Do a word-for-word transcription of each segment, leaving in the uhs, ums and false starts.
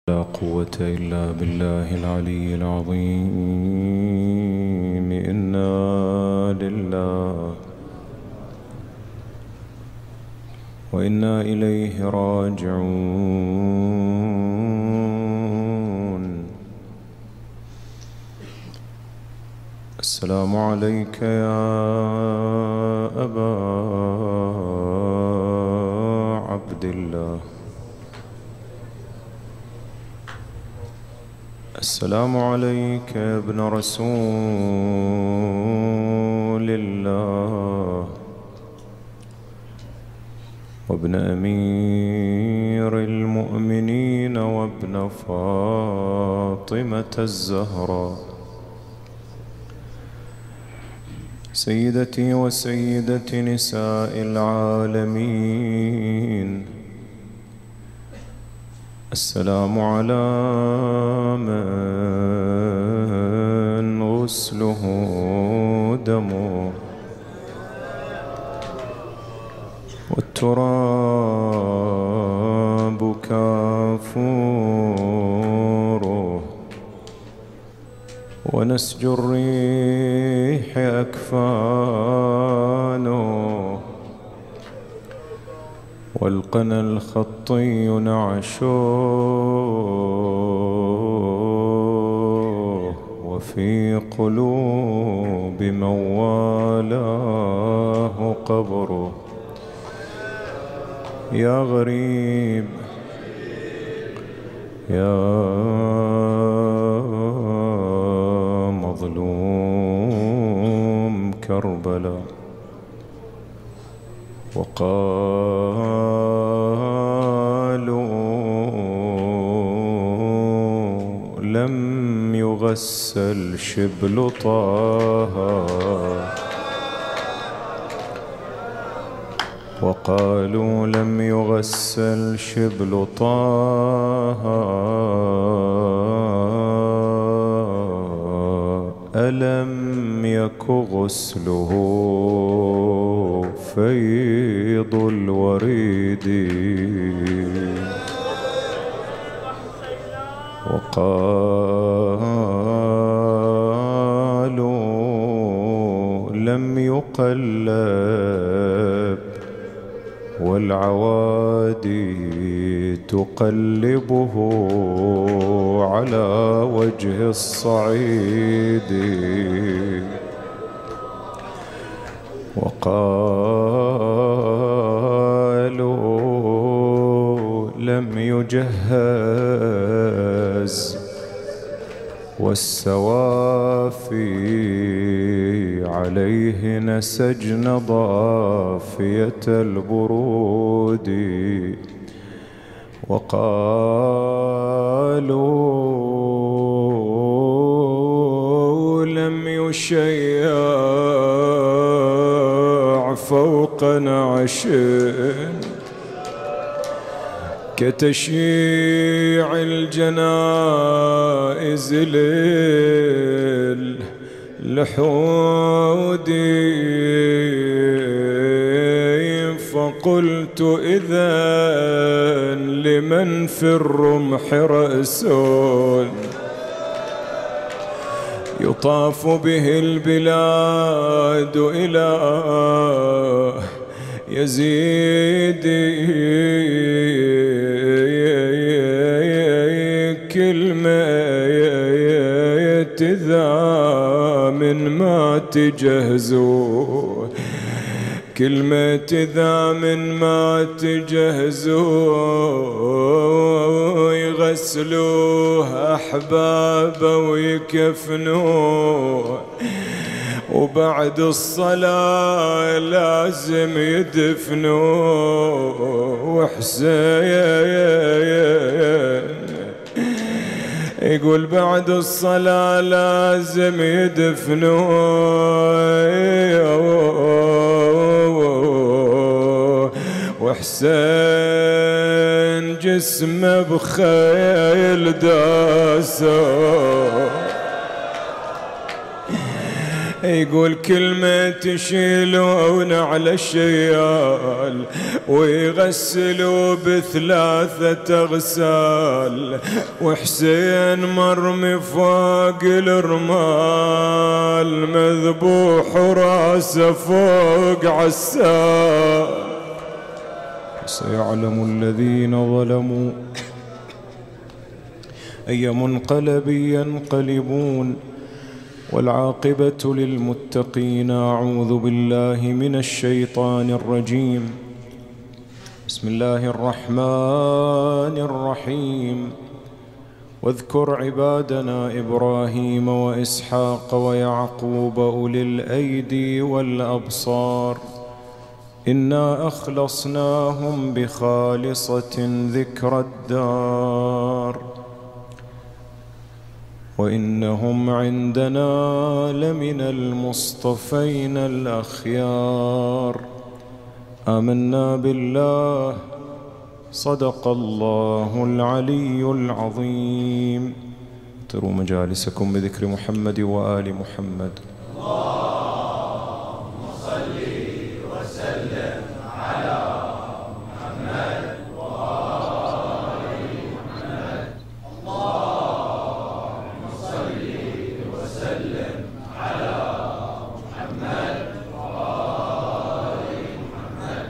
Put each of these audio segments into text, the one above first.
لا قوة إلا بالله العلي العظيم. إنا لله وإنا إليه راجعون. السلام عليك يا أبا عبد الله. السلام عليك يا ابن رسول الله وابن أمير المؤمنين وابن فاطمة الزهراء، سيدتي وسيدة نساء العالمين. السلام على من غسله دمه والتراب كافوره ونسج الريح أكفانه والقنا الخطي نعشوه وفي قلوب من والاه قبره. يا غريب يا مظلوم كربلاء. وقالوا لم يغسل شبل طه، وقالوا لم يغسل شبل طه، ألم يك غسله فيض الوريد. وقالوا لم يقلب والعوادي تقلبه على وجه الصعيد. وقالوا لم يجهز والسوافي عليه نسجن ضافية البرود. وقالوا لم يشيع فوق نعش كتشييع الجنائز للحود. فقلت إذن لمن في الرمح رأس يطاف به البلاد إلى يزيد. كلمة إذا من ما تجهزوا، كلمة إذا من ما تجهزوا يغسلوه أحبابه ويكفنوه، وبعد الصلاة لازم يدفنوه. وحسين يقول بعد الصلاة لازم يدفنوه، وحسين جسمه بخيل داسه. يقول كلمة تشيلون على الشيال ويغسلوا بثلاثة أغسال، وحسين مرمي فوق الرمال مذبوح وراسه فوق عسال. سيعلم الذين ظلموا أي منقلب ينقلبون، والعاقبة للمتقين. أعوذ بالله من الشيطان الرجيم. بسم الله الرحمن الرحيم. واذكر عبادنا إبراهيم وإسحاق ويعقوب أولي الأيدي والأبصار إنا أخلصناهم بخالصة ذكر الدار وإنهم عندنا لمن المصطفين الأخيار. آمنا بالله صدق الله العلي العظيم. تروا مجالسكم بذكر محمد وآل محمد. اللهم صل وسلم على محمد وآل محمد. اللهم صل وسلم على محمد وآل محمد.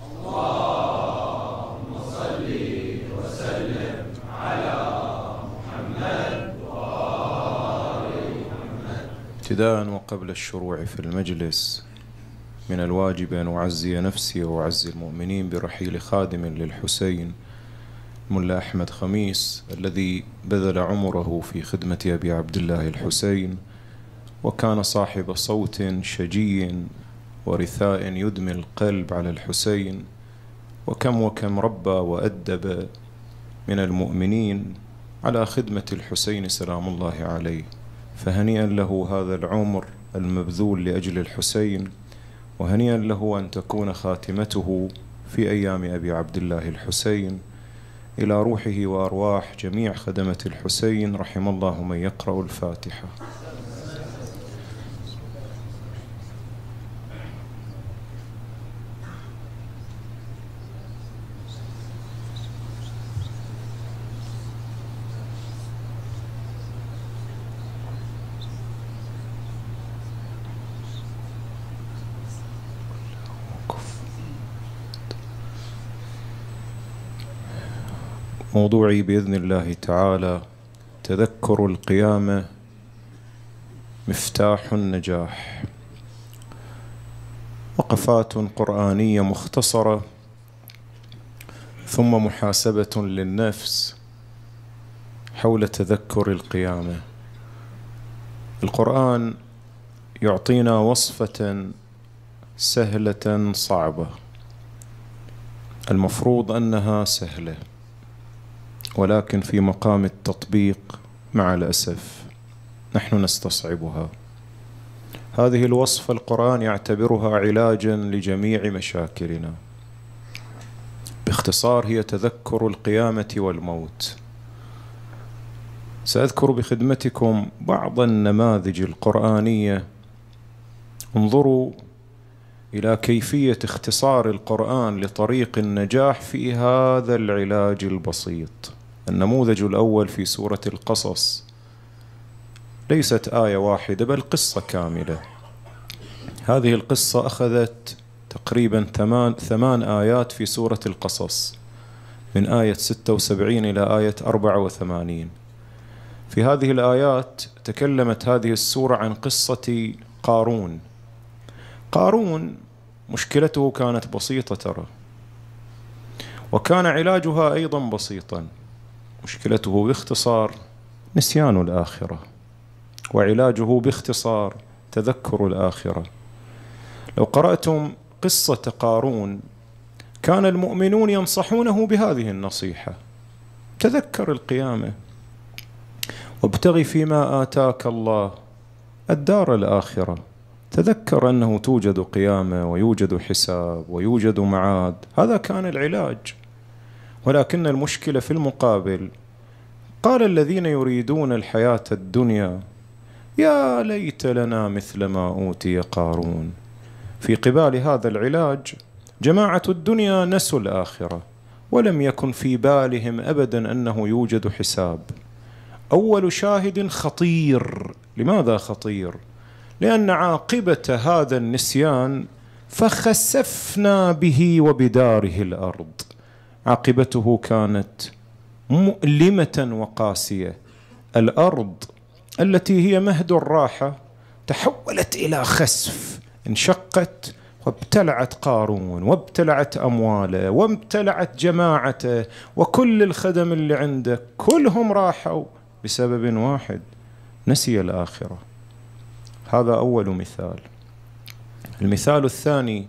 اللهم صل وسلم على محمد وآل محمد. ابتداء وقبل الشروع في المجلس، من الواجب أن أعزي نفسي وأعزي المؤمنين برحيل خادم للحسين ملا أحمد خميس، الذي بذل عمره في خدمة أبي عبد الله الحسين، وكان صاحب صوت شجي ورثاء يدمي القلب على الحسين، وكم وكم ربى وأدب من المؤمنين على خدمة الحسين سلام الله عليه. فهنيئا له هذا العمر المبذول لأجل الحسين، وهنيئا له أن تكون خاتمته في أيام أبي عبد الله الحسين. إلى روحه وأرواح جميع خدمة الحسين رحم الله من يقرأ الفاتحة. موضوعي بإذن الله تعالى تذكر القيامة مفتاح النجاح. وقفات قرآنية مختصرة، ثم محاسبة للنفس حول تذكر القيامة. القرآن يعطينا وصفة سهلة صعبة، المفروض أنها سهلة، ولكن في مقام التطبيق مع الأسف نحن نستصعبها. هذه الوصفة القرآن يعتبرها علاجا لجميع مشاكلنا. باختصار هي تذكر القيامة والموت. سأذكر بخدمتكم بعض النماذج القرآنية. انظروا إلى كيفية اختصار القرآن لطريق النجاح في هذا العلاج البسيط. النموذج الأول في سورة القصص، ليست آية واحدة بل قصة كاملة. هذه القصة أخذت تقريبا ثمان, ثمان آيات في سورة القصص، من آية ستة وسبعين إلى آية أربعة وثمانين. في هذه الآيات تكلمت هذه السورة عن قصة قارون. قارون مشكلته كانت بسيطة ترى، وكان علاجها أيضا بسيطا. مشكلته باختصار نسيان الآخرة، وعلاجه باختصار تذكر الآخرة. لو قرأتم قصة قارون كان المؤمنون ينصحونه بهذه النصيحة: تذكر القيامة، وابتغ فيما آتاك الله الدار الآخرة. تذكر أنه توجد قيامة ويوجد حساب ويوجد معاد. هذا كان العلاج. ولكن المشكلة في المقابل، قال الذين يريدون الحياة الدنيا يا ليت لنا مثل ما أوتي قارون. في قبال هذا العلاج جماعة الدنيا نسوا الآخرة، ولم يكن في بالهم أبدا أنه يوجد حساب. أول شاهد خطير. لماذا خطير؟ لأن عاقبة هذا النسيان فخسفنا به وبداره الأرض. عاقبته كانت مؤلمة وقاسية. الأرض التي هي مهد الراحة تحولت إلى خسف، انشقت وابتلعت قارون وابتلعت أمواله وابتلعت جماعته وكل الخدم اللي عنده، كلهم راحوا بسبب واحد: نسي الآخرة. هذا أول مثال. المثال الثاني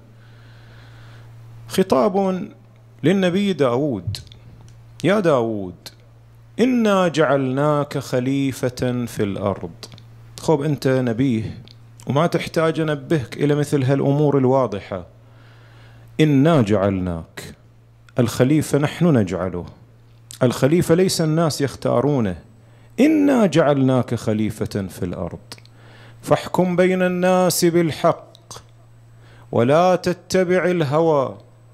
خطاب للنبي داود: يا داود إنا جعلناك خليفة في الأرض. خب أنت نبيه وما تحتاج أنبهك إلى مثل هالأمور الواضحة. إنا جعلناك، الخليفة نحن نجعله، الخليفة ليس الناس يختارونه. إنا جعلناك خليفة في الأرض فاحكم بين الناس بالحق ولا تتبع الهوى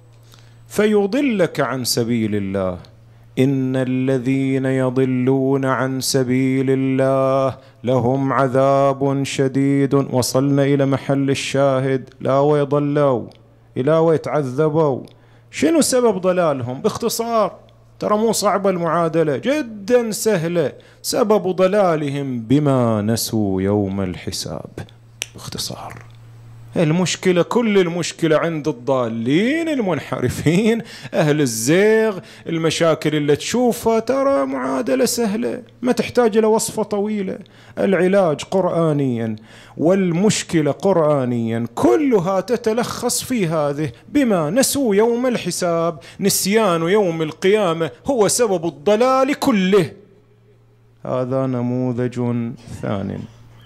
فيضلك عن سبيل الله إن الذين يضلون عن سبيل الله لهم عذاب شديد. وصلنا إلى محل الشاهد: لا ويضلوا إلا ويتعذبوا. شنو سبب ضلالهم؟ باختصار، ترى مو صعبة المعادلة، جدا سهلة. سبب ضلالهم بما نسوا يوم الحساب. باختصار، المشكلة، كل المشكلة عند الضالين المنحرفين أهل الزيغ. المشاكل اللي تشوفها ترى معادلة سهلة، ما تحتاج إلى وصفة طويلة. العلاج قرآنيا والمشكلة قرآنيا، كلها تتلخص في هذه: بما نسوا يوم الحساب. نسيان يوم القيامة هو سبب الضلال كله. هذا نموذج ثانٍ.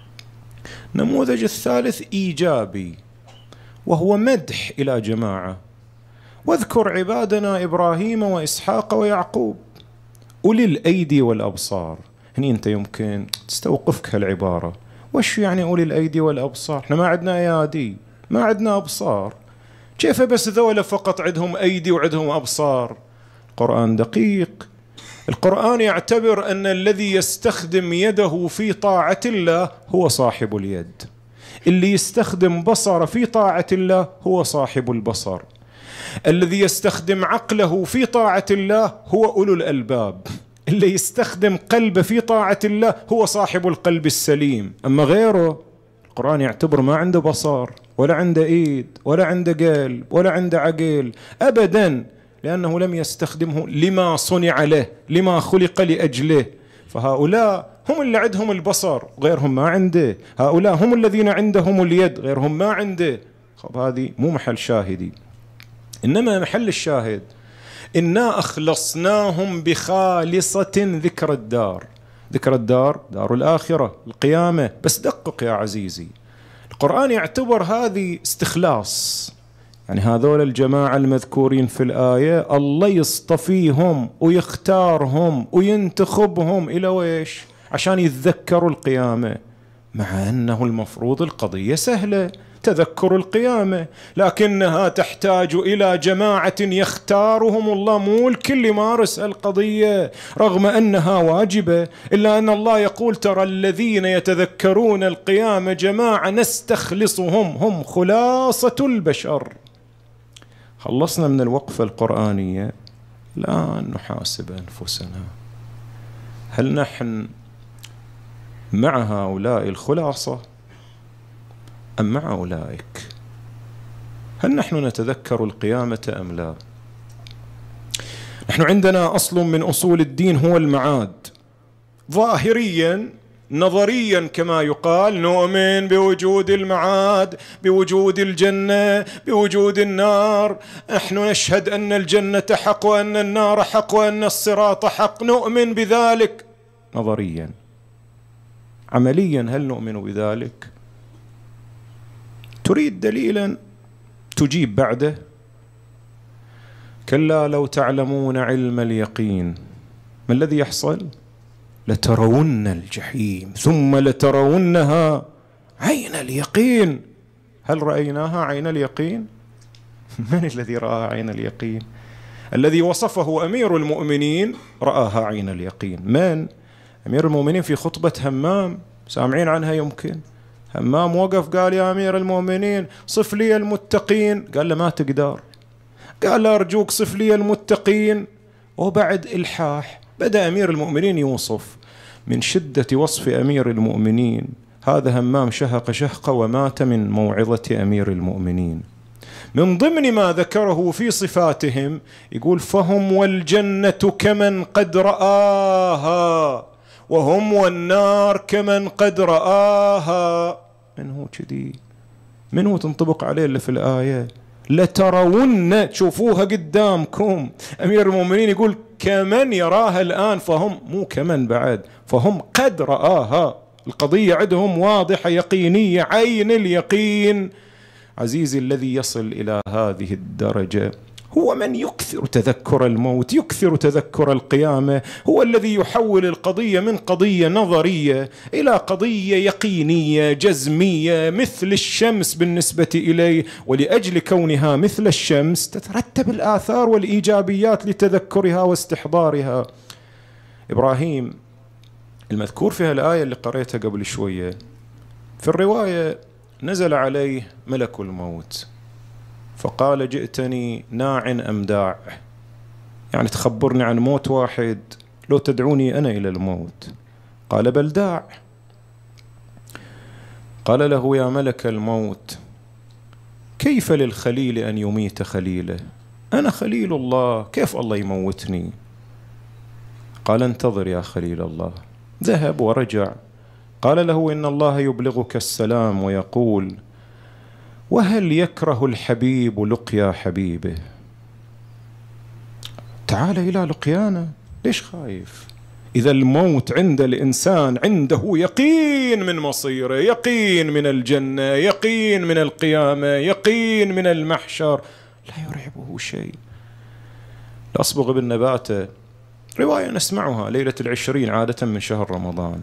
النموذج الثالث إيجابي، وهو مدح إلى جماعة: واذكر عبادنا إبراهيم وإسحاق ويعقوب أولي الأيدي والأبصار. هني أنت يمكن تستوقفك هالعبارة: وش يعني أولي الأيدي والأبصار؟ احنا ما عندنا أيادي، ما عندنا أبصار، كيف بس ذولا فقط عندهم أيدي وعندهم أبصار؟ القرآن دقيق. القرآن يعتبر أن الذي يستخدم يده في طاعة الله هو صاحب اليد، اللي يستخدم بصره في طاعة الله هو صاحب البصر، الذي يستخدم عقله في طاعة الله هو أولو الألباب، اللي يستخدم قلبه في طاعة الله هو صاحب القلب السليم. أما غيره القرآن يعتبر ما عنده بصر ولا عنده إيد ولا عنده قلب ولا عنده عقل أبداً، لأنه لم يستخدمه لما صنع له، لما خلق لأجله. فهؤلاء هم اللي عندهم البصر، غيرهم ما عنده. هؤلاء هم الذين عندهم اليد، غيرهم ما عنده. خب هذه مو محل شاهدي، إنما محل الشاهد: إنا أخلصناهم بخالصة ذكر الدار. ذكر الدار دار الآخرة، القيامة. بس دقق يا عزيزي، القرآن يعتبر هذه استخلاص. يعني هذول الجماعة المذكورين في الآية الله يصطفيهم ويختارهم وينتخبهم إلى ويش؟ عشان يتذكروا القيامة، مع أنه المفروض القضية سهلة، تذكر القيامة، لكنها تحتاج إلى جماعة يختارهم الله، مو الكل يمارس القضية رغم أنها واجبة. إلا أن الله يقول: ترى الذين يتذكرون القيامة جماعة نستخلصهم، هم خلاصة البشر. خلصنا من الوقفة القرآنية، الآن نحاسب أنفسنا: هل نحن مع هؤلاء الخلاصة أم مع أولئك؟ هل نحن نتذكر القيامة أم لا؟ نحن عندنا أصل من أصول الدين هو المعاد. ظاهريا نظريا كما يقال نؤمن بوجود المعاد، بوجود الجنة، بوجود النار. نحن نشهد أن الجنة حق وأن النار حق وأن الصراط حق، نؤمن بذلك نظريا. عمليا هل نؤمن بذلك؟ تريد دليلا تجيب بعده: كلا لو تعلمون علم اليقين. ما الذي يحصل؟ لترون الجحيم ثم لترونها عين اليقين. هل رأيناها عين اليقين؟ من الذي رأى عين اليقين؟ الذي وصفه أمير المؤمنين رآها عين اليقين. من؟ أمير المؤمنين في خطبة همام، سامعين عنها يمكن. همام وقف قال يا أمير المؤمنين صف لي المتقين، قال له ما تقدر. قال له أرجوك صف لي المتقين. وبعد إلحاح بدأ أمير المؤمنين يوصف. من شدة وصف أمير المؤمنين هذا همام شهق شهقة ومات من موعظة أمير المؤمنين. من ضمن ما ذكره في صفاتهم يقول فهم والجنة كمن قد رآها وهم والنار كمن قد رآها. من هو كذي؟ من هو تنطبق عليه اللي في الآية؟ لترون، تشوفوها قدامكم. أمير المؤمنين يقول كمن يراها الآن، فهم مو كمن بعد، فهم قد رآها. القضية عندهم واضحة يقينية، عين اليقين. عزيزي الذي يصل إلى هذه الدرجة هو من يكثر تذكر الموت، يكثر تذكر القيامة، هو الذي يحول القضية من قضية نظرية إلى قضية يقينية جزمية مثل الشمس بالنسبة إليه. ولأجل كونها مثل الشمس تترتب الآثار والإيجابيات لتذكرها واستحضارها. إبراهيم المذكور فيها الآية اللي قريتها قبل شوية، في الرواية نزل عليه ملك الموت فقال جئتني ناع أم داع، يعني تخبرني عن موت واحد لو تدعوني أنا إلى الموت. قال بل داع. قال له يا ملك الموت كيف للخليل أن يميت خليله؟ أنا خليل الله، كيف الله يموتني؟ قال انتظر يا خليل الله. ذهب ورجع. قال له إن الله يبلغك السلام ويقول وهل يكره الحبيب لقيا حبيبه؟ تعال إلى لقيانا، ليش خايف؟ إذا الموت عند الإنسان عنده يقين من مصيره، يقين من الجنة، يقين من القيامة، يقين من المحشر، لا يرعبه شيء. الأصبغ بن نباتة رواية نسمعها ليلة العشرين عادة من شهر رمضان،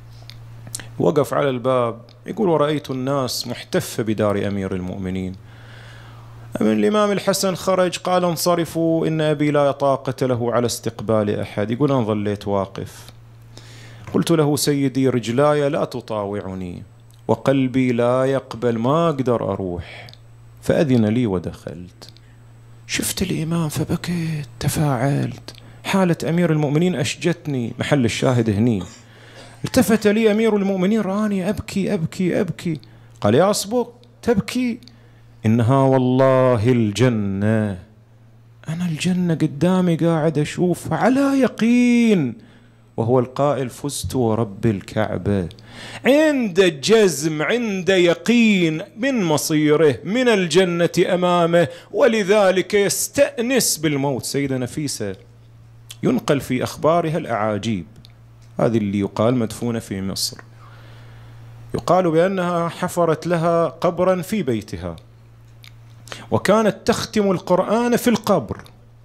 وقف على الباب يقول ورأيت الناس محتفة بدار أمير المؤمنين. من الإمام الحسن خرج قال انصرفوا إن أبي لا طاقة له على استقبال أحد. يقول أنا ظليت واقف، قلت له سيدي رجلاي لا تطاوعني وقلبي لا يقبل، ما أقدر أروح، فأذن لي ودخلت. شفت الإمام فبكيت، تفاعلت، حالة أمير المؤمنين أشجتني. محل الشاهد هني. التفت لي أمير المؤمنين راني أبكي أبكي أبكي. قال يا أصبغ تبكي؟ إنها والله الجنة، أنا الجنة قدامي قاعد أشوف على يقين، وهو القائل فزت ورب الكعبة. عند جزم، عند يقين من مصيره، من الجنة أمامه، ولذلك يستأنس بالموت. سيدة نفيسة ينقل في أخبارها الأعاجيب، هذه اللي يقال مدفونة في مصر، يقال بأنها حفرت لها قبرا في بيتها وكانت تختم القرآن في القبر.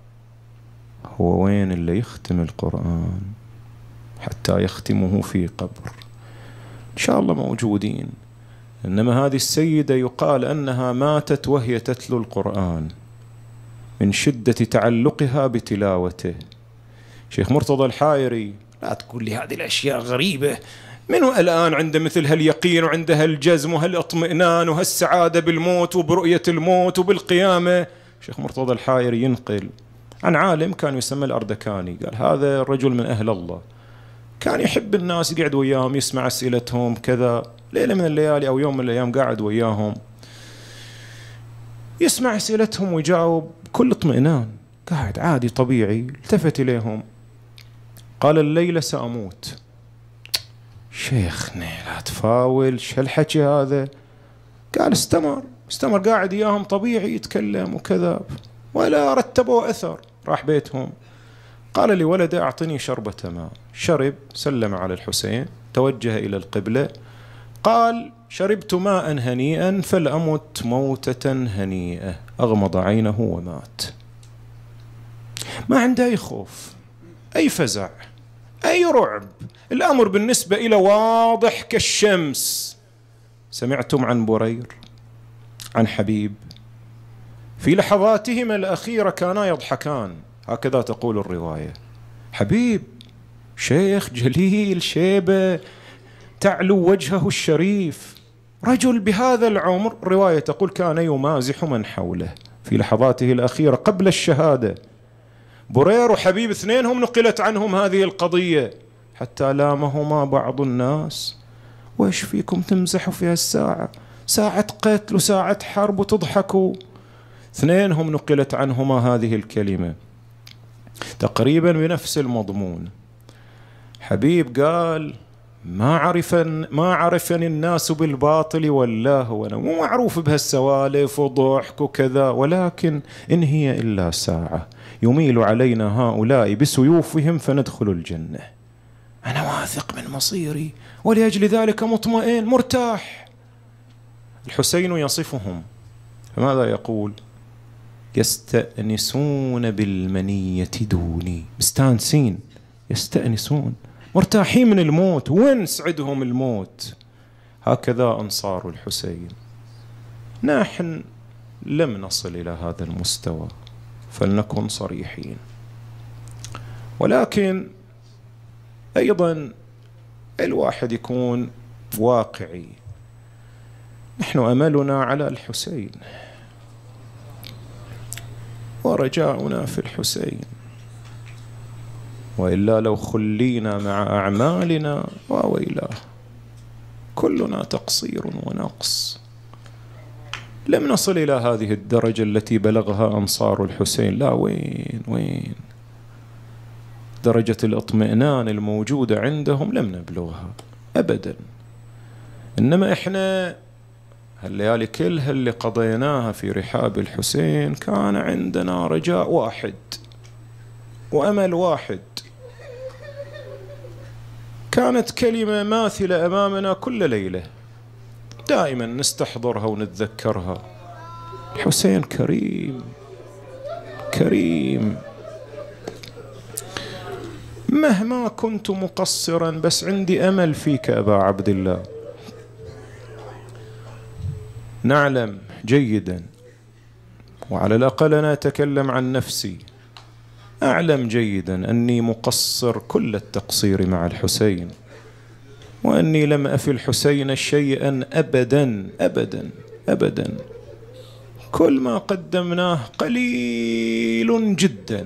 هو وين اللي يختم القرآن حتى يختمه في قبر؟ إن شاء الله موجودين. إنما هذه السيدة يقال أنها ماتت وهي تتلو القرآن من شدة تعلقها بتلاوته. شيخ مرتضى الحائري لا تقول لي هذه الأشياء غريبة، منو الآن عنده مثل هاليقين وعنده هالجزم وهالاطمئنان وهالسعادة بالموت وبرؤية الموت وبالقيامة؟ شيخ مرتضى الحائري ينقل عن عالم كان يسمى الأردكاني، قال هذا الرجل من أهل الله، كان يحب الناس، يقعد وياهم يسمع أسئلتهم كذا. ليلة من الليالي أو يوم من الأيام قاعد وياهم يسمع أسئلتهم ويجاوب بكل اطمئنان، قاعد عادي طبيعي. التفت إليهم قال الليلة سأموت. شيخنا لا تفاول، شو هالحكي هذا؟ قال استمر استمر قاعد إياهم طبيعي يتكلم وكذا، ولا رتبوا أثر. راح بيتهم قال لي ولده أعطني شربة ماء، شرب، سلم على الحسين، توجه إلى القبلة، قال شربت ماء هنيئا فلأمت موتة هنيئة. أغمض عينه ومات. ما عنده أي خوف، أي فزع، أي رعب. الأمر بالنسبة إلى واضح كالشمس. سمعتم عن برير، عن حبيب، في لحظاتهما الأخيرة كانا يضحكان، هكذا تقول الرواية. حبيب شيخ جليل شيبة تعلو وجهه الشريف، رجل بهذا العمر، رواية تقول كان يمازح من حوله في لحظاته الأخيرة قبل الشهادة. برير وحبيب اثنينهم نقلت عنهم هذه القضية، حتى لامهما بعض الناس: وإيش فيكم تمزحوا في هالساعة؟ ساعة قتل وساعة حرب وتضحكوا. اثنينهم نقلت عنهما هذه الكلمة تقريبا بنفس المضمون. حبيب قال: ما عرفن ما عرفني الناس بالباطل والله، وأنا مو معروف بهالسوالف وضحك وكذا، ولكن إن هي إلا ساعة يميل علينا هؤلاء بسيوفهم فندخل الجنة. أنا واثق من مصيري، ولأجل ذلك مطمئن مرتاح. الحسين يصفهم، فماذا يقول؟ يستأنسون بالمنية دوني، مستانسين، يستأنسون، مرتاحين من الموت، وين سعدهم الموت. هكذا أنصار الحسين. نحن لم نصل إلى هذا المستوى، فلنكن صريحين. ولكن أيضا الواحد يكون واقعي. نحن أملنا على الحسين ورجاؤنا في الحسين، وإلا لو خلينا مع أعمالنا وويلاه، كلنا تقصير ونقص. لم نصل إلى هذه الدرجة التي بلغها أنصار الحسين، لا، وين وين درجة الاطمئنان الموجودة عندهم لم نبلغها أبدا. إنما إحنا هالليالي كلها اللي قضيناها في رحاب الحسين كان عندنا رجاء واحد وأمل واحد. كانت كلمة ماثلة أمامنا كل ليلة، دائما نستحضرها ونتذكرها: الحسين كريم كريم، مهما كنت مقصرا بس عندي أمل فيك أبا عبد الله. نعلم جيدا، وعلى الأقل أنا أتكلم عن نفسي، أعلم جيدا أني مقصر كل التقصير مع الحسين، وأني لم أفي الحسين شيئا أبدا أبدا أبدا. كل ما قدمناه قليل جدا،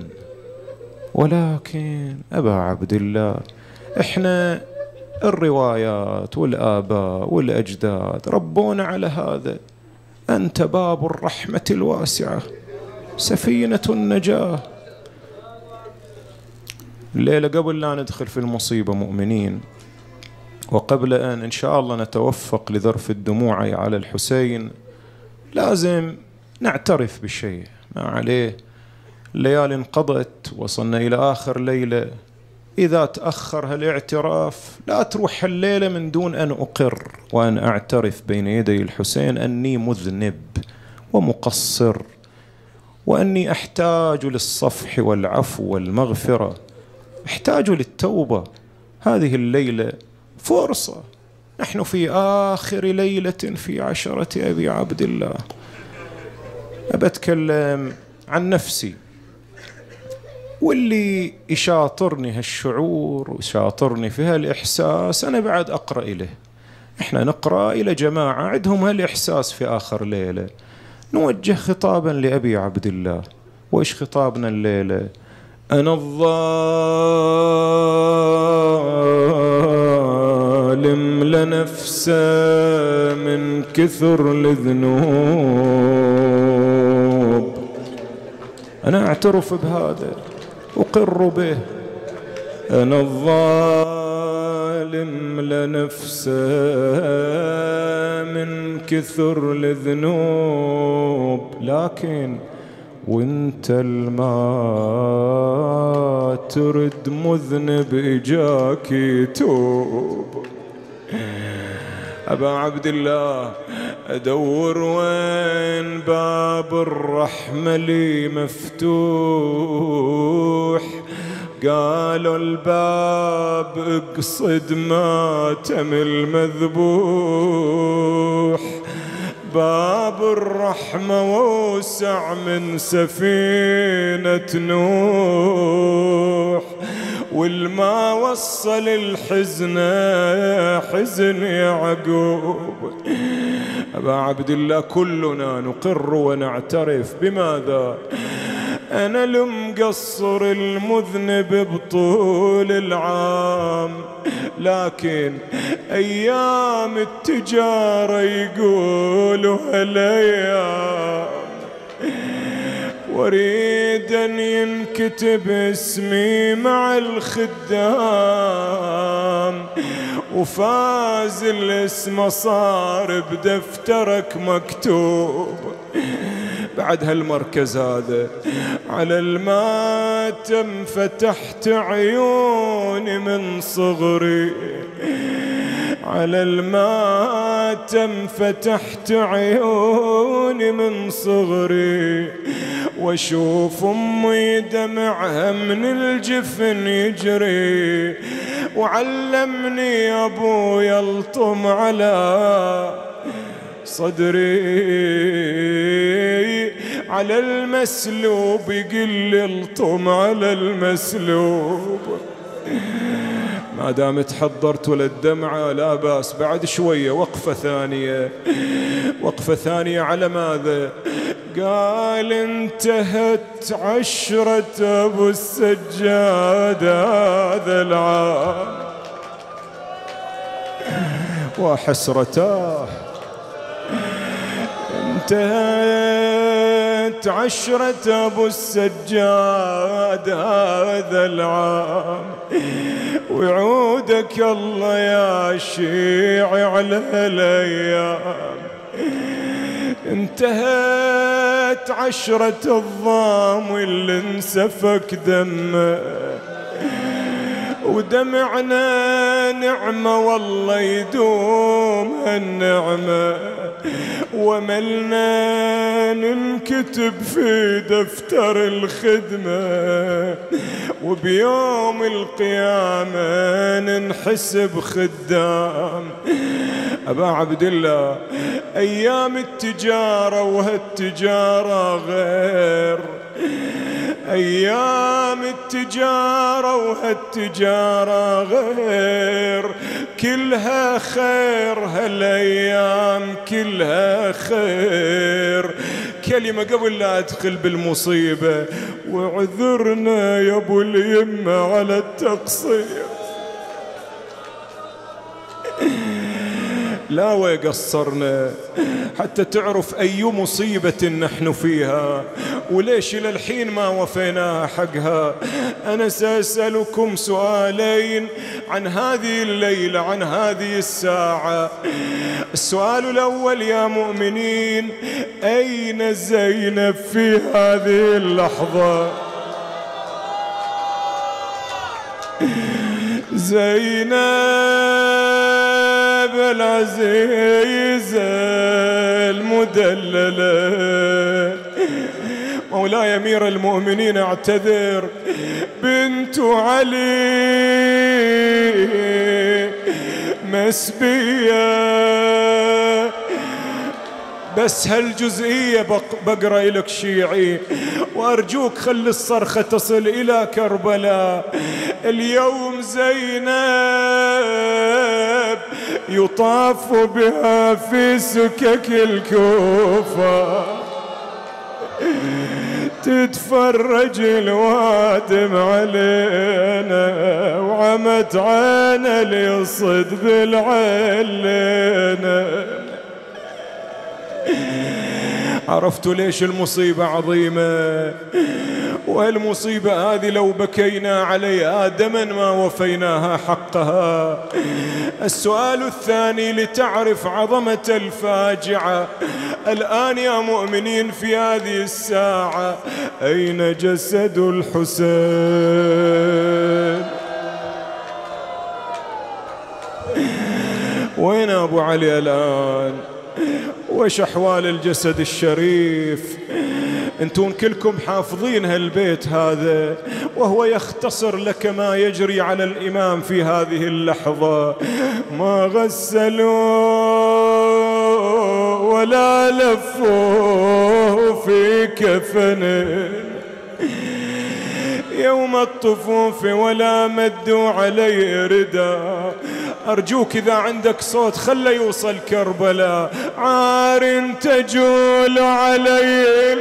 ولكن أبا عبد الله إحنا الروايات والآباء والأجداد ربونا على هذا: أنت باب الرحمة الواسعة، سفينة النجاة. الليلة قبل لا ندخل في المصيبة مؤمنين، وقبل أن إن شاء الله نتوفق لذرف الدموع على الحسين، لازم نعترف بالشيء ما عليه. الليالي انقضت، وصلنا إلى آخر ليلة. إذا تأخر هالاعتراف لا تروح الليلة من دون أن أقر وأن أعترف بين يدي الحسين أني مذنب ومقصر، وأني أحتاج للصفح والعفو والمغفرة، أحتاج للتوبة. هذه الليلة فرصة، نحن في آخر ليلة في عشرة أبي عبد الله. أبتكلم عن نفسي، واللي يشاطرني هالشعور ويشاطرني في هالإحساس أنا بعد أقرأ إليه. إحنا نقرأ إلى جماعة عندهم هالإحساس في آخر ليلة، نوجه خطابا لأبي عبد الله. وإيش خطابنا الليلة؟ أنا الظالم لنفسه من كثر الذنوب. أنا أعترف بهذا، أقر به. أنا الظالم لنفسه من كثر الذنوب، لكن وانت الما ترد مذنب إجاك يتوب. أبا عبد الله أدور وين باب الرحمة لي مفتوح، قالوا الباب اقصد ماتم المذبوح، باب الرحمة ووسع من سفينة نوح، والما وصل الحزن حزن يعقوب. أبا عبد الله كلنا نقر ونعترف بماذا؟ أنا المقصر المذنب بطول العام، لكن أيام التجارة يقولوا هالأيام، واريد أن ينكتب اسمي مع الخدام، وفاز الاسم صار بدفترك مكتوب. بعد هالمركز هذا على الماتم فتحت عيوني من صغري، على الماتم فتحت عيوني من صغري، واشوف امي دمعها من الجفن يجري، وعلمني ابويا الطم على صدري، على المسلوب يقل الطم على المسلوب. ما دام تحضرت ولا الدمعة لا باس، بعد شوية وقفة ثانية، وقفة ثانية على ماذا؟ قال انتهت عشرة أبو السجاد هذا العام، وحسرتاه انتهت عشرة أبو السجاد هذا العام، وعودك الله يا شيعي على الأيام. انتهت عشرة الضام اللي انسفك دمه، ودمعنا نعمة والله يدوم هالنعمة، وملنا ننكتب في دفتر الخدمة، وبيوم القيامة ننحسب خدام. أبا عبد الله أيام التجارة وهالتجارة غير، أيام التجارة وهالتجارة غير، كلها خير هالأيام كلها خير. كلمة قبل لا أدخل بالمصيبة، وعذرنا يا أبو اليمة على التقصير، لا وقصرنا حتى تعرف أي مصيبة نحن فيها، وليش إلى الحين ما وفيناها حقها. أنا سأسألكم سؤالين عن هذه الليلة، عن هذه الساعة. السؤال الأول يا مؤمنين، أين زينب في هذه اللحظة؟ زينب العزيزة المدللة، مولاي أمير المؤمنين اعتذر، بنت علي مسبية. بس هالجزئية بقرأ لك شيعي، وأرجوك خلي الصرخة تصل إلى كربلاء. اليوم زينب يطاف بها في سكك الكوفة، تتفرج الوادم علينا، وعمت عينا ليصد بالعلينا. عرفتوا ليش المصيبة عظيمة؟ والمصيبة هذه لو بكينا عليها دما ما وفيناها حقها. السؤال الثاني لتعرف عظمة الفاجعة. الآن يا مؤمنين في هذه الساعة، أين جسد الحسين؟ وين أبو علي الآن؟ وش أحوال الجسد الشريف؟ انتون كلكم حافظين هالبيت هذا، وهو يختصر لك ما يجري على الإمام في هذه اللحظة. ما غسلوا ولا لفوا في كفنه يوم الطفوف ولا مدوا عليه رداء. أرجوك إذا عندك صوت خله يوصل كربلاء. عار تجول عليه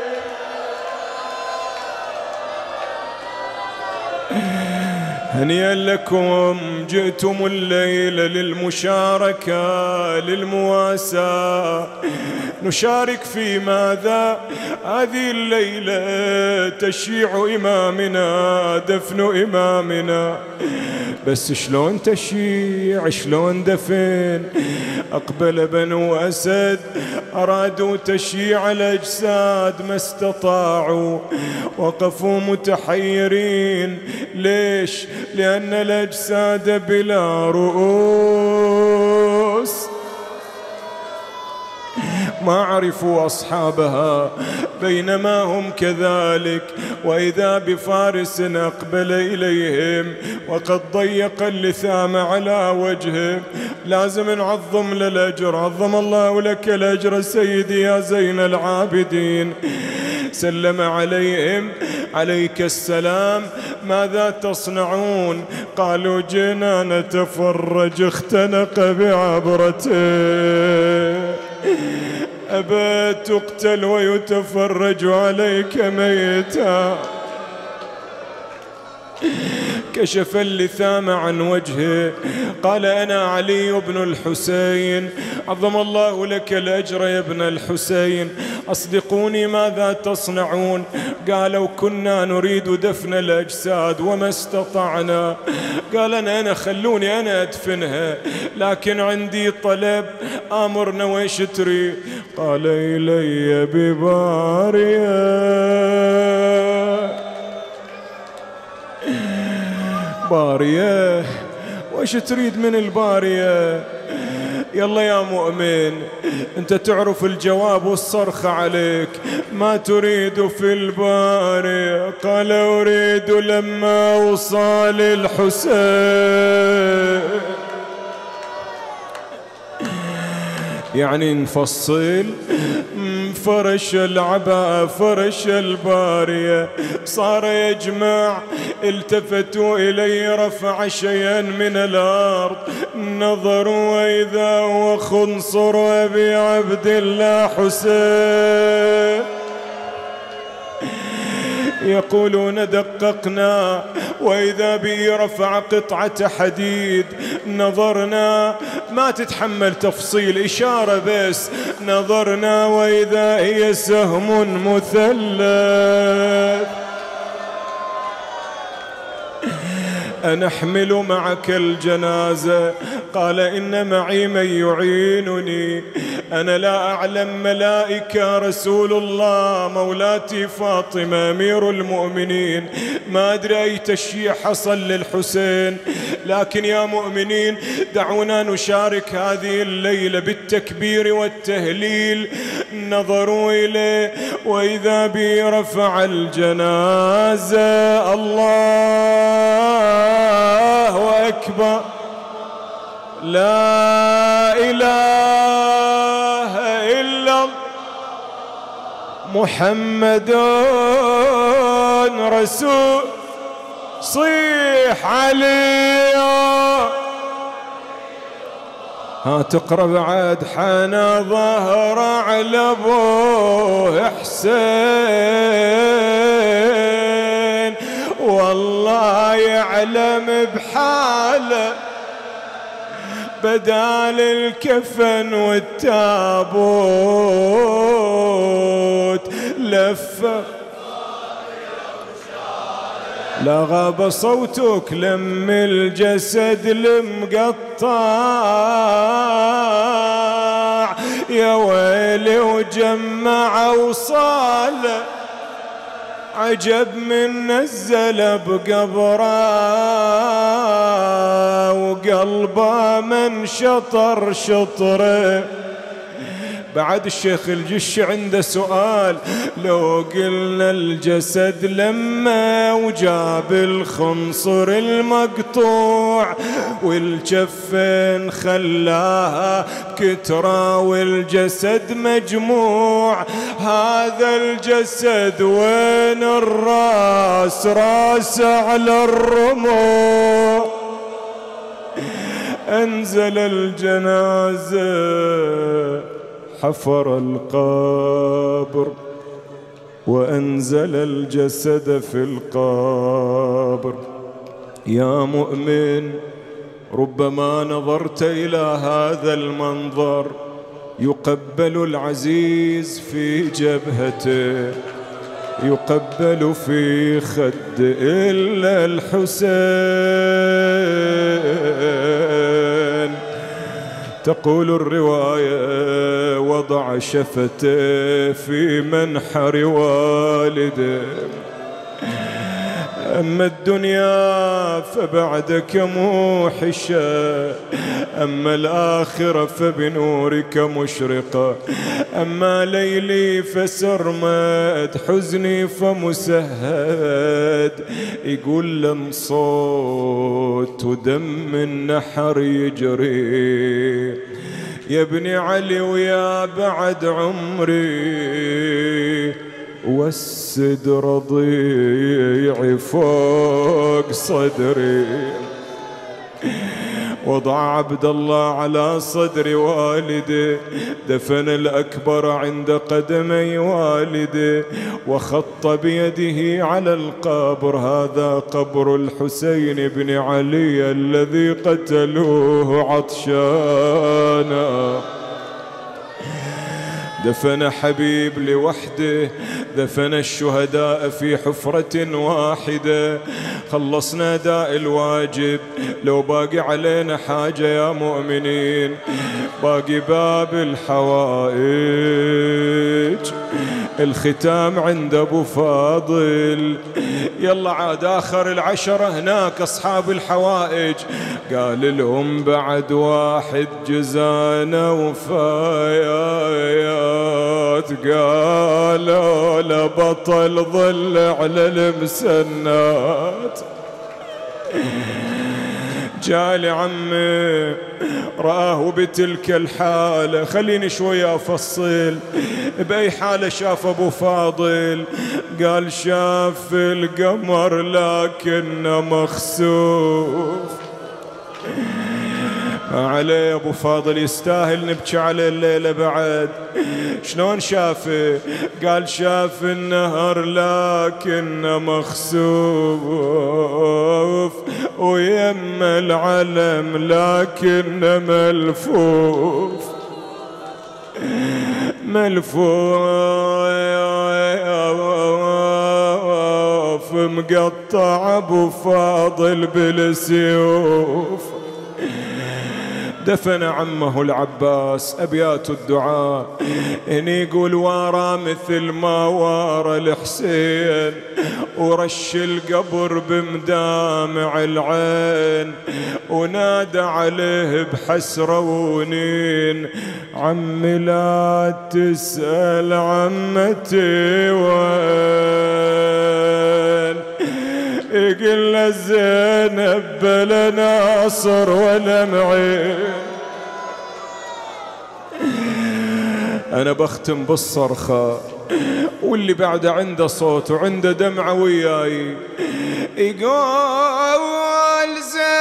هنيئا لكم جئتم الليلة للمشاركة للمواساة. نشارك في ماذا؟ هذه الليلة تشييع إمامنا، دفن إمامنا. بس شلون تشييع؟ شلون دفن؟ أقبل بنو أسد أرادوا تشييع الأجساد ما استطاعوا، وقفوا متحيرين. ليش؟ لأن الأجساد بلا رؤوس، ما عرفوا أصحابها. بينما هم كذلك وإذا بفارس أقبل إليهم وقد ضيق اللثام على وجهه. لازم نعظم للأجر. عظم الله لك الأجر سيدي يا زين العابدين. سلم عليهم. عليك السلام، ماذا تصنعون؟ قالوا جئنا نتفرج. اختنق بعبرته. أبى تقتل ويتفرج عليك ميتا. كشف اللثام عن وجهه. قال أنا علي بن الحسين. عظم الله لك الأجر يا ابن الحسين. أصدقوني ماذا تصنعون؟ قالوا كنا نريد دفن الأجساد وما استطعنا. قال أنا, أنا خلوني أنا أدفنها، لكن عندي طلب. آمرنا ويش تريد؟ قال إلي ببارية. بارية؟ وش تريد من البارية؟ يلا يا مؤمن، انت تعرف الجواب والصرخ عليك. ما تريد في البارية؟ قال أريد لما وصال الحسين. يعني نفصل. فرش العباء فرش البارية. صار يجمع. التفتوا إلي رفع شيئا من الأرض. نظروا وإذا هو خنصر أبي عبد الله حسين. يقولون دققنا وإذا به رفع قطعة حديد. نظرنا، ما تتحمل تفصيل، إشارة بس. نظرنا وإذا هي سهم مثلث. أنحمل معك الجنازة؟ قال إن معي من يعينني. أنا لا أعلم ملائكة رسول الله مولاتي فاطمة أمير المؤمنين، ما أدري أي تشييع حصل للحسين، لكن يا مؤمنين دعونا نشارك هذه الليلة بالتكبير والتهليل. نظروا إليه وإذا به رفع الجنازة. الله أكبر. لا إله إلا محمد رسول. صيح عليه. ها تقرأ بعد. حان ظهر على أبوه حسين والله يعلم بحاله، بدال الكفن والتابوت لفه. لا غاب صوتك لم الجسد المقطع. يا ويلي وجمع وصاله، عجب من نزل بقبره وقلبه من شطر شطره. بعد الشيخ الجش عنده سؤال، لو قلنا الجسد لما وجاب الخنصر المقطوع والجفين خلاها كترة والجسد مجموع، هذا الجسد وين الراس؟ راس على الرموع. أنزل الجنازة حفر القبر وأنزل الجسد في القبر. يا مؤمن ربما نظرت إلى هذا المنظر، يقبل العزيز في جبهته، يقبل في خد إلا الحسين. تقول الرواية وضع شفته في منحر والده. أما الدنيا فبعدك موحشة، أما الآخرة فبنورك مشرقة، أما ليلي فسرمد، حزني فمسهد. يقول لم صوت ودم النحر يجري، يا ابن علي ويا بعد عمري، والسد رضيعي فوق صدري. وضع عبد الله على صدر والده، دفن الأكبر عند قدمي والده، وخط بيده على القبر. هذا قبر الحسين بن علي الذي قتلوه عطشانا. دفن حبيب لوحده، دفن الشهداء في حفرة واحدة. خلصنا داء الواجب، لو باقي علينا حاجة يا مؤمنين، باقي باب الحوائج. الختام عند أبو فاضل. يلا عاد آخر العشرة هناك أصحاب الحوائج. قال لهم بعد واحد جزانا وفايات، قالوا لبطل ظل على المسنات. جالي عمي رآه بتلك الحالة. خليني شوية أفصل بأي حالة شاف أبو فاضل. قال شاف القمر لكنه مخسوف عليه. أبو فاضل يستاهل نبكي عليه الليلة بعد. شلون شافه؟ قال شاف النهر لكنه مخسوف، ويم العلم لكنه ملفوف. ملفوف مقطع أبو فاضل بالسيوف. دفن عمه العباس. أبيات الدعاء إني يقول وارى مثل ما وارى الحسين، ورش القبر بمدامع العين، ونادى عليه بحسرة ونين، عمي لا تسأل عمتي وين. يقول زينب بلا ناصر ولا معين. أنا بختم بالصرخة، واللي بعده عنده صوت وعنده دمعة وياي. يقول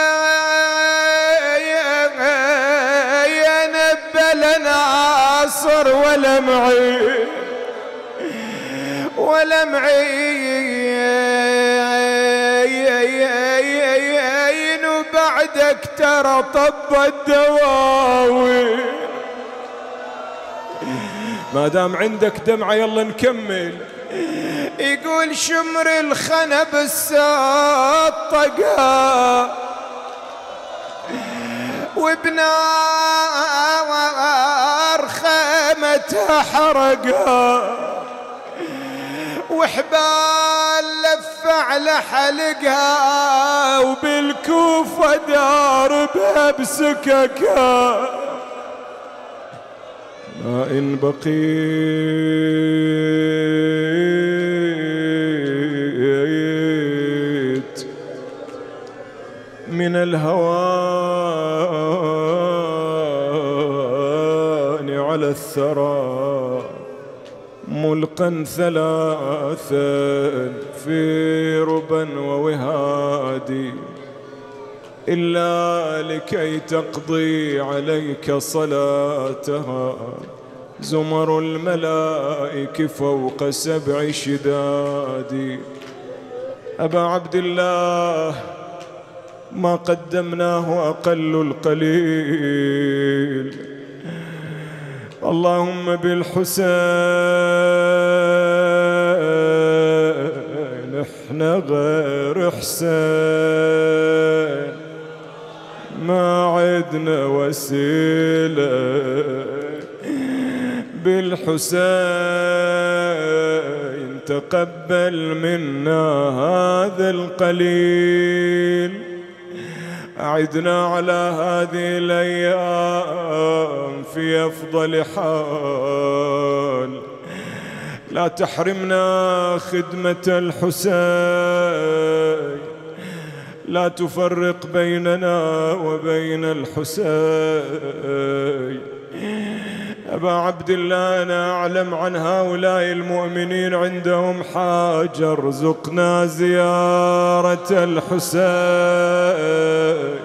زينب بلا ناصر ولا معين ولا معين، وبعدك ترى طب الدواوي. ما دام عندك دمعة يلا نكمل. يقول شمر الخنا بالساط طقا، وبنار خيمتها حرقا، وحبال لف على حلقها، وبالكوفة دار بها بسككها. ما إن بقيت من الهوان على الثرى ملقا ثلاثا في ربا ووهادي إلا لكي تقضي عليك صلاتها زمر الملائك فوق سبع شداد. أبا عبد الله ما قدمناه أقل القليل. اللهم بالحسين احنا غير حسين ما عدنا وسيلة. بالحسين تقبل منا هذا القليل. أعدنا على هذه الأيام في أفضل حال. لا تحرمنا خدمة الحسين. لا تفرق بيننا وبين الحسين. أبا عبد الله أنا أعلم عن هؤلاء المؤمنين عندهم حاجة. ارزقنا زيارة الحسين.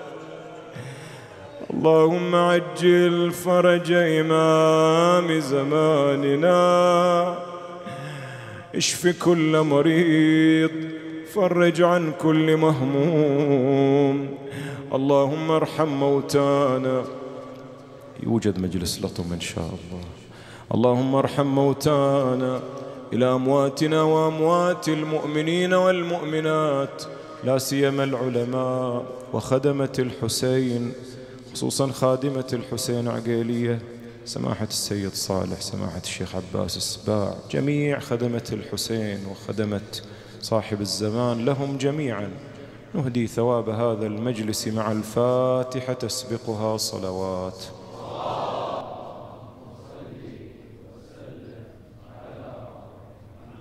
اللهم عجل فرج إمام زماننا. اشف كل مريض. فرج عن كل مهموم. اللهم ارحم موتانا. يوجد مجلس لطم إن شاء الله. اللهم ارحم موتانا إلى أمواتنا وأموات المؤمنين والمؤمنات، لا سيما العلماء وخدمة الحسين، خصوصا خادمة الحسين عقيلية سماحة السيد صالح، سماحة الشيخ عباس السباع، جميع خدمة الحسين وخدمة صاحب الزمان، لهم جميعا نهدي ثواب هذا المجلس مع الفاتحة تسبقها صلوات.